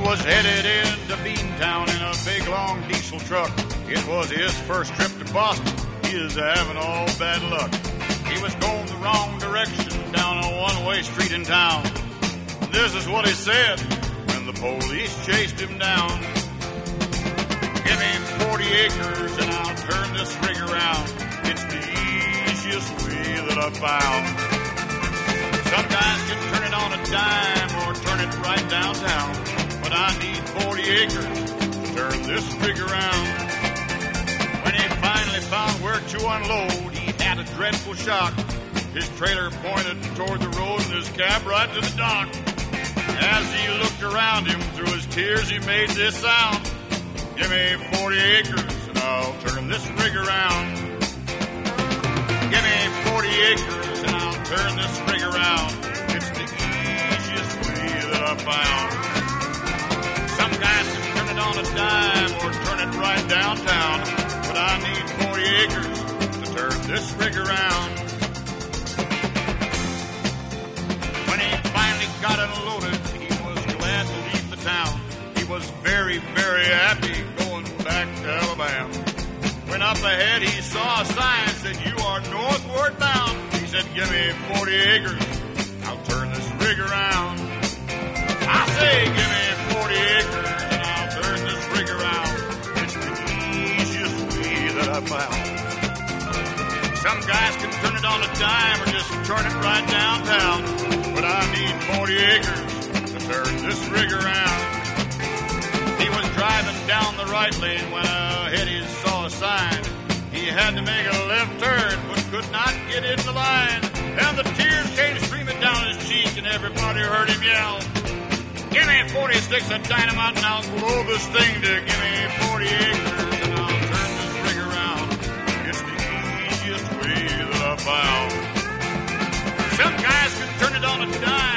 was headed into Beantown in a big long diesel truck. It was his first trip to Boston. He is having all bad luck. He was going the wrong direction down a one-way street in town. This is what he said when the police chased him down. Give me 40 acres and I'll turn this rig around. It's the easiest way that I've found. Some guys can turn it on a dime or turn it right downtown, but I need 40 acres to turn this rig around. When he finally found where to unload, he had a dreadful shock. His trailer pointed toward the road and his cab right to the dock. As he looked around him, through his tears he made this sound. Give me 40 acres and I'll turn this rig around. Give me 40 acres and I'll turn this rig around. It's the easiest way that I've found. Some guys can turn it on a dime or turn it right downtown, but I need 40 acres to turn this rig around. When he finally got unloaded, he was glad to leave the town. He was very, very happy going back to Alabama. When up ahead he saw a sign said, "You are northward bound." He said, "Give me 40 acres, I'll turn this rig around." I say, give me 40 acres and I'll turn this rig around. It's the easiest way that I've found. Some guys can turn it on a dime or just turn it right downtown, but I need 40 acres to turn this rig around. He was driving down the right lane when ahead he saw a sign. He had to make a left turn but could not get in the line. And the tears came streaming down his cheek and everybody heard him yell, "Give me 40 sticks of dynamite and I'll blow this thing to give me 40 acres and I'll turn this rig around. It's the easiest way that I've found." Some guys can turn it on a dime